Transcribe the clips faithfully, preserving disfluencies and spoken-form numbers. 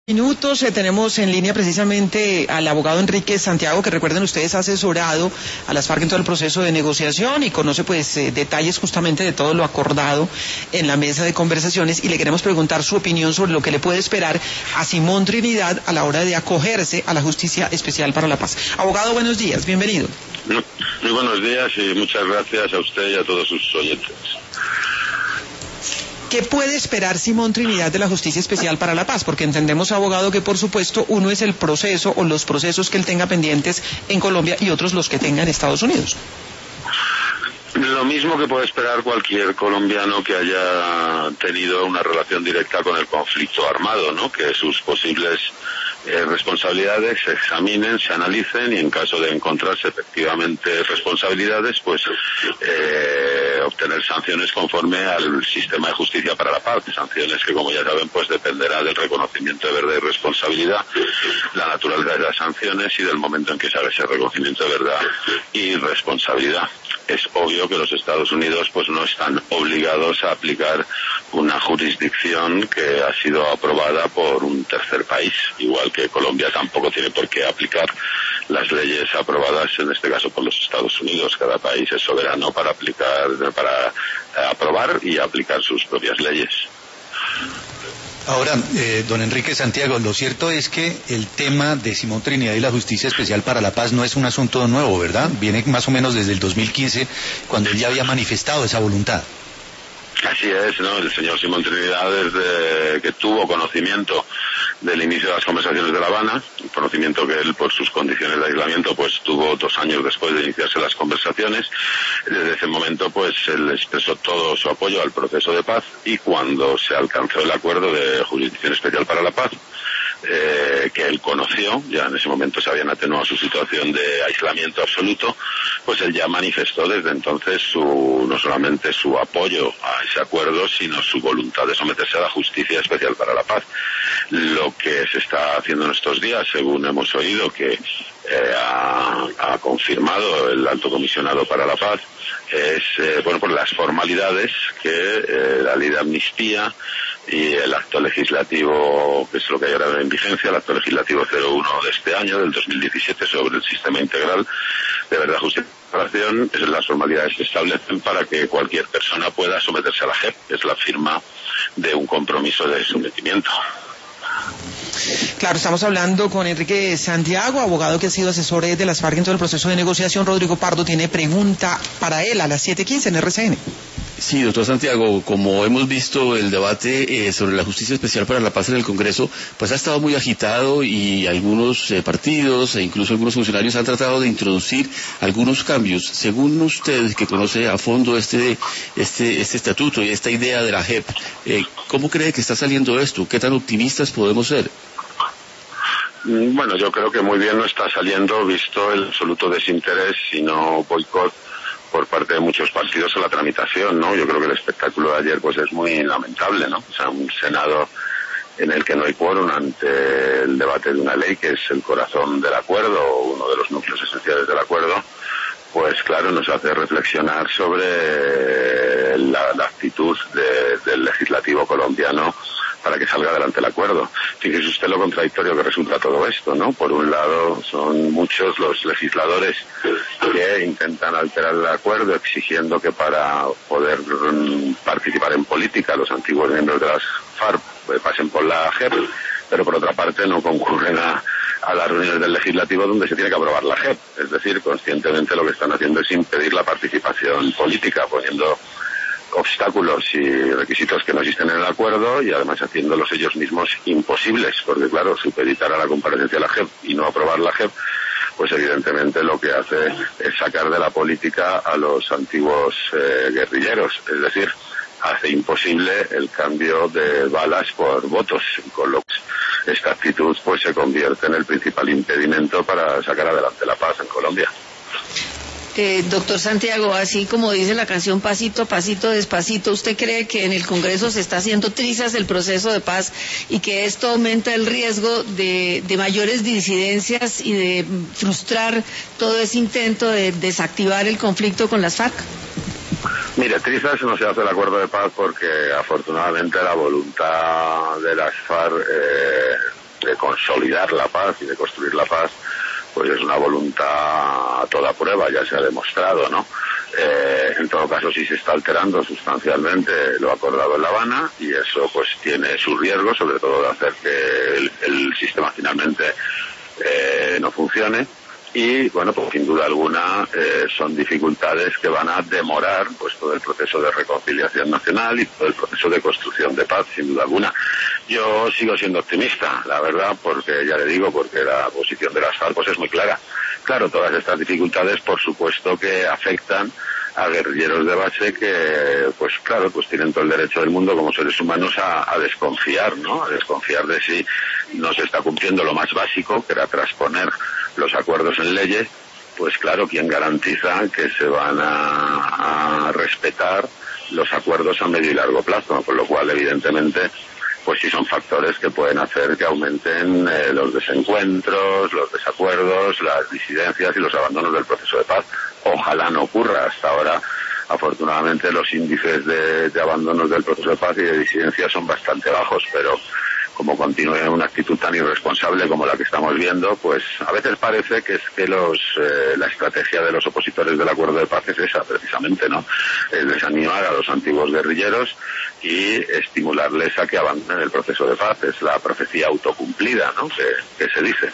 Minutos, eh, tenemos en línea precisamente al abogado Enrique Santiago, que recuerden ustedes ha asesorado a las FARC en todo el proceso de negociación y conoce pues eh, detalles justamente de todo lo acordado en la mesa de conversaciones, y le queremos preguntar su opinión sobre lo que le puede esperar a Simón Trinidad a la hora de acogerse a la Justicia Especial para la Paz. Abogado, buenos días, bienvenido. Muy, muy buenos días y muchas gracias a usted y a todos sus oyentes. ¿Qué puede esperar Simón Trinidad de la Justicia Especial para la Paz? Porque entendemos, abogado, que por supuesto uno es el proceso o los procesos que él tenga pendientes en Colombia y otros los que tenga en Estados Unidos. Lo mismo que puede esperar cualquier colombiano que haya tenido una relación directa con el conflicto armado, ¿no? Que sus posibles eh, responsabilidades se examinen, se analicen y en caso de encontrarse efectivamente responsabilidades, pues eh, obtener sanciones conforme al sistema de justicia para la paz. Sanciones que, como ya saben, pues dependerá del reconocimiento de verdad y responsabilidad, la naturaleza de las sanciones y del momento en que se haga ese reconocimiento de verdad y responsabilidad. Es obvio que los Estados Unidos pues no están obligados a aplicar una jurisdicción que ha sido aprobada por un tercer país, igual que Colombia tampoco tiene por qué aplicar las leyes aprobadas, en este caso por los Estados Unidos. Cada país es soberano para aplicar, para aprobar y aplicar sus propias leyes. Ahora, eh, don Enrique Santiago, lo cierto es que el tema de Simón Trinidad y la Justicia Especial para la Paz no es un asunto nuevo, ¿verdad? Viene más o menos desde el dos mil quince, cuando él ya había manifestado esa voluntad. Así es, ¿no? El señor Simón Trinidad, desde que tuvo conocimiento del inicio de las conversaciones de La Habana, conocimiento que él, por sus condiciones de aislamiento, pues tuvo dos años después de iniciarse las conversaciones. Desde ese momento, pues él expresó todo su apoyo al proceso de paz, y cuando se alcanzó el acuerdo de Jurisdicción Especial para la Paz, Eh, que él conoció, ya en ese momento se habían atenuado su situación de aislamiento absoluto, pues él ya manifestó desde entonces su, no solamente su apoyo a ese acuerdo, sino su voluntad de someterse a la Justicia Especial para la Paz. Lo que se está haciendo en estos días, según hemos oído que eh, ha, ha confirmado el Alto Comisionado para la Paz, es eh, bueno, pues las formalidades que eh, la ley de amnistía y el acto legislativo, que es lo que hay ahora en vigencia, el acto legislativo cero uno de este año, del dos mil diecisiete, sobre el sistema integral de verdad, justicia y reparación, es las formalidades que establecen para que cualquier persona pueda someterse a la J E P, es la firma de un compromiso de sometimiento. Claro, estamos hablando con Enrique Santiago, abogado que ha sido asesor de las FARC en todo el proceso de negociación. Rodrigo Pardo tiene pregunta para él a las siete quince en R C N. Sí, doctor Santiago, como hemos visto el debate eh, sobre la Justicia Especial para la Paz en el Congreso, pues ha estado muy agitado, y algunos eh, partidos e incluso algunos funcionarios han tratado de introducir algunos cambios. Según usted, que conoce a fondo este este este estatuto y esta idea de la J E P, eh, ¿cómo cree que está saliendo esto? ¿Qué tan optimistas podemos ser? Bueno, yo creo que muy bien no está saliendo, visto el absoluto desinterés, si no boicot, por parte de muchos partidos en la tramitación, ¿no? Yo creo que el espectáculo de ayer pues es muy lamentable, ¿no? O sea, un Senado en el que no hay quórum ante el debate de una ley que es el corazón del acuerdo, uno de los núcleos esenciales del acuerdo, pues claro, nos hace reflexionar sobre la, la actitud de, del legislativo colombiano para que salga adelante el acuerdo. Fíjese usted lo contradictorio que resulta todo esto, ¿no? Por un lado, son muchos los legisladores que intentan alterar el acuerdo, exigiendo que para poder um, participar en política los antiguos miembros de las FARC pues, pasen por la J E P, pero por otra parte no concurren a, a las reuniones del legislativo donde se tiene que aprobar la J E P. Es decir, conscientemente lo que están haciendo es impedir la participación política, poniendo obstáculos y requisitos que no existen en el acuerdo, y además haciéndolos ellos mismos imposibles, porque claro, supeditar a la comparecencia de la J E P y no aprobar la J E P, pues evidentemente lo que hace es sacar de la política a los antiguos eh, guerrilleros, es decir, hace imposible el cambio de balas por votos, con lo que esta actitud pues se convierte en el principal impedimento para sacar adelante la paz en Colombia. Eh, doctor Santiago, así como dice la canción Pasito a Pasito, Despacito, ¿usted cree que en el Congreso se está haciendo trizas el proceso de paz y que esto aumenta el riesgo de, de mayores disidencias y de frustrar todo ese intento de desactivar el conflicto con las FARC? Mire, trizas no se hace el acuerdo de paz porque afortunadamente la voluntad de las FARC eh, de consolidar la paz y de construir la paz, pues es una voluntad a toda prueba, ya se ha demostrado, ¿no? Eh, en todo caso, sí se está alterando sustancialmente lo acordado en La Habana, y eso pues tiene su riesgo, sobre todo de hacer que el, el sistema finalmente eh, no funcione. Y bueno, pues sin duda alguna eh, son dificultades que van a demorar pues todo el proceso de reconciliación nacional y todo el proceso de construcción de paz, sin duda alguna. Yo sigo siendo optimista, la verdad, porque ya le digo, porque la posición de las FARC pues es muy clara. Claro, todas estas dificultades, por supuesto, que afectan a guerrilleros de base que, pues claro, pues tienen todo el derecho del mundo como seres humanos a, a desconfiar, ¿no? A desconfiar de si no se está cumpliendo lo más básico, que era transponer los acuerdos en leyes. Pues claro, ¿quién garantiza que se van a, a respetar los acuerdos a medio y largo plazo? Con lo cual, evidentemente, pues sí son factores que pueden hacer que aumenten eh, los desencuentros, los desacuerdos, las disidencias y los abandonos del proceso de paz. Ojalá no ocurra. Hasta ahora, afortunadamente, los índices de, de abandonos del proceso de paz y de disidencia son bastante bajos, pero como continúe una actitud tan irresponsable como la que estamos viendo, pues a veces parece que es que los eh, la estrategia de los opositores del acuerdo de paz es esa, precisamente, ¿no? Es desanimar a los antiguos guerrilleros y estimularles a que abandonen el proceso de paz. Es la profecía autocumplida, ¿no? Que, que se dice.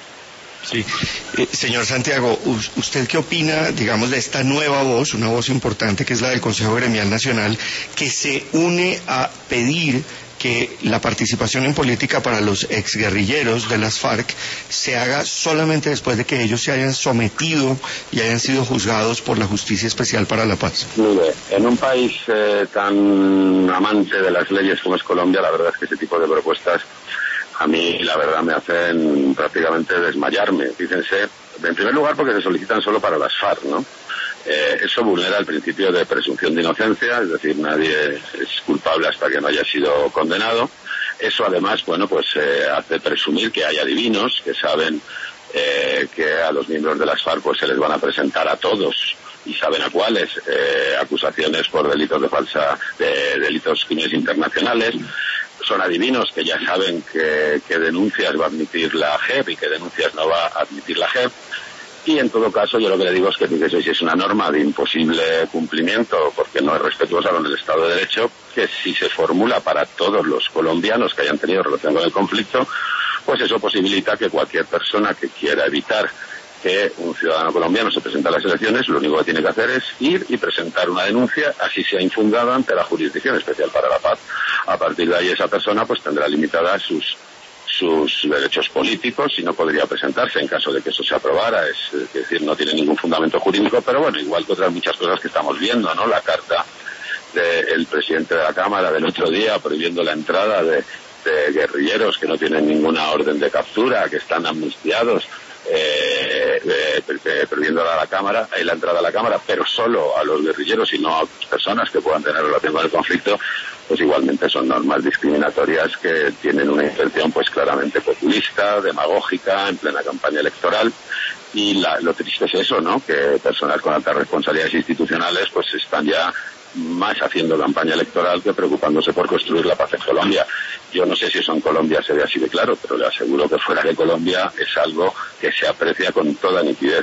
Sí. Eh, señor Santiago, ¿usted qué opina, digamos, de esta nueva voz, una voz importante que es la del Consejo Gremial Nacional, que se une a pedir que la participación en política para los exguerrilleros de las FARC se haga solamente después de que ellos se hayan sometido y hayan sido juzgados por la Justicia Especial para la Paz? Mire, en un país eh, tan amante de las leyes como es Colombia, la verdad es que ese tipo de propuestas a mí, la verdad, me hacen prácticamente desmayarme. Fíjense, en primer lugar porque se solicitan solo para las FARC, ¿no? Eh, eso vulnera el principio de presunción de inocencia, es decir, nadie es culpable hasta que no haya sido condenado. Eso además, bueno, pues eh, hace presumir que hay adivinos que saben eh, que a los miembros de las FARC pues se les van a presentar a todos, y saben a cuáles, eh, acusaciones por delitos de falsa, de delitos crímenes internacionales. Son adivinos que ya saben que, que denuncias va a admitir la J E P y que denuncias no va a admitir la J E P. Y en todo caso, yo lo que le digo es que fíjese, si es una norma de imposible cumplimiento porque no es respetuosa con el Estado de Derecho, que si se formula para todos los colombianos que hayan tenido relación con el conflicto, pues eso posibilita que cualquier persona que quiera evitar que un ciudadano colombiano se presente a las elecciones, lo único que tiene que hacer es ir y presentar una denuncia, así sea infundada, ante la Jurisdicción Especial para la Paz. A partir de ahí esa persona pues tendrá limitadas sus sus derechos políticos y no podría presentarse en caso de que eso se aprobara. Es, es decir, no tiene ningún fundamento jurídico, pero bueno, igual que otras muchas cosas que estamos viendo, ¿no? La carta del presidente de la Cámara del otro día prohibiendo la entrada de, de guerrilleros que no tienen ninguna orden de captura, que están amnistiados, eh, eh, prohibiendo a la Cámara, eh, la entrada a la Cámara, pero solo a los guerrilleros y no a otras personas que puedan tener relación con el conflicto, pues igualmente son normas discriminatorias que tienen una intención pues claramente populista, demagógica, en plena campaña electoral. Y la, lo triste es eso, ¿no? Que personas con altas responsabilidades institucionales pues están ya más haciendo campaña electoral que preocupándose por construir la paz en Colombia. Yo no sé si eso en Colombia se ve así de claro, pero le aseguro que fuera de Colombia es algo que se aprecia con toda nitidez.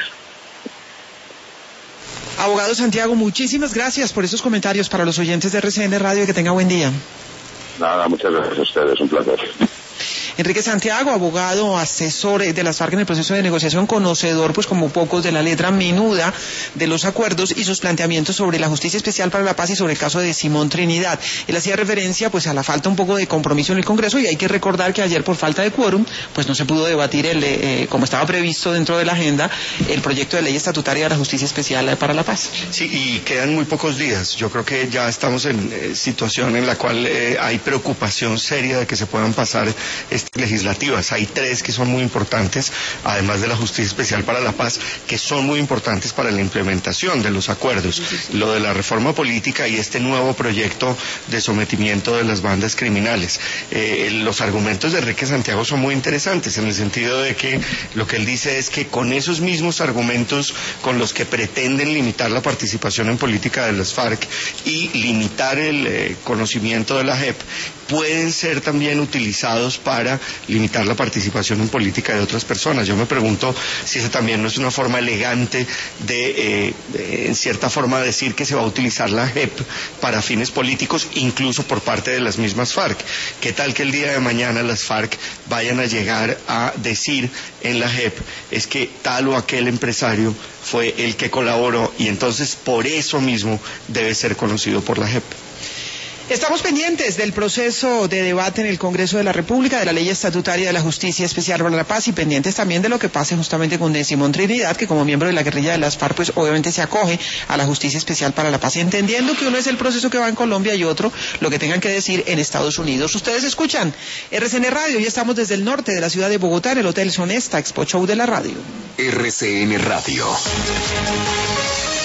Abogado Santiago, muchísimas gracias por esos comentarios para los oyentes de R C N Radio y que tenga buen día. Nada, muchas gracias a ustedes, un placer. Enrique Santiago, abogado, asesor de las FARC en el proceso de negociación, conocedor pues como pocos de la letra menuda de los acuerdos y sus planteamientos sobre la Justicia Especial para la Paz y sobre el caso de Simón Trinidad. Él hacía referencia pues a la falta un poco de compromiso en el Congreso, y hay que recordar que ayer por falta de quórum pues no se pudo debatir el, eh, como estaba previsto dentro de la agenda, el proyecto de ley estatutaria de la Justicia Especial para la Paz. Sí, y quedan muy pocos días. Yo creo que ya estamos en eh, situación en la cual eh, hay preocupación seria de que se puedan pasar este legislativas. Hay tres que son muy importantes, además de la Justicia Especial para la Paz, que son muy importantes para la implementación de los acuerdos. Lo de la reforma política y este nuevo proyecto de sometimiento de las bandas criminales. Eh, los argumentos de Enrique Santiago son muy interesantes, en el sentido de que lo que él dice es que con esos mismos argumentos con los que pretenden limitar la participación en política de las FARC y limitar el eh, conocimiento de la J E P, pueden ser también utilizados para pueda limitar la participación en política de otras personas. Yo me pregunto si esa también no es una forma elegante de, eh, de en cierta forma, decir que se va a utilizar la J E P para fines políticos, incluso por parte de las mismas FARC. ¿Qué tal que el día de mañana las FARC vayan a llegar a decir en la J E P es que tal o aquel empresario fue el que colaboró y entonces por eso mismo debe ser conocido por la J E P? Estamos pendientes del proceso de debate en el Congreso de la República de la Ley Estatutaria de la Justicia Especial para la Paz y pendientes también de lo que pase justamente con Simón Trinidad, que como miembro de la guerrilla de las FARC, pues obviamente se acoge a la Justicia Especial para la Paz, entendiendo que uno es el proceso que va en Colombia y otro lo que tengan que decir en Estados Unidos. Ustedes escuchan R C N Radio y estamos desde el norte de la ciudad de Bogotá en el Hotel Sonesta, Expo Show de la radio. R C N Radio.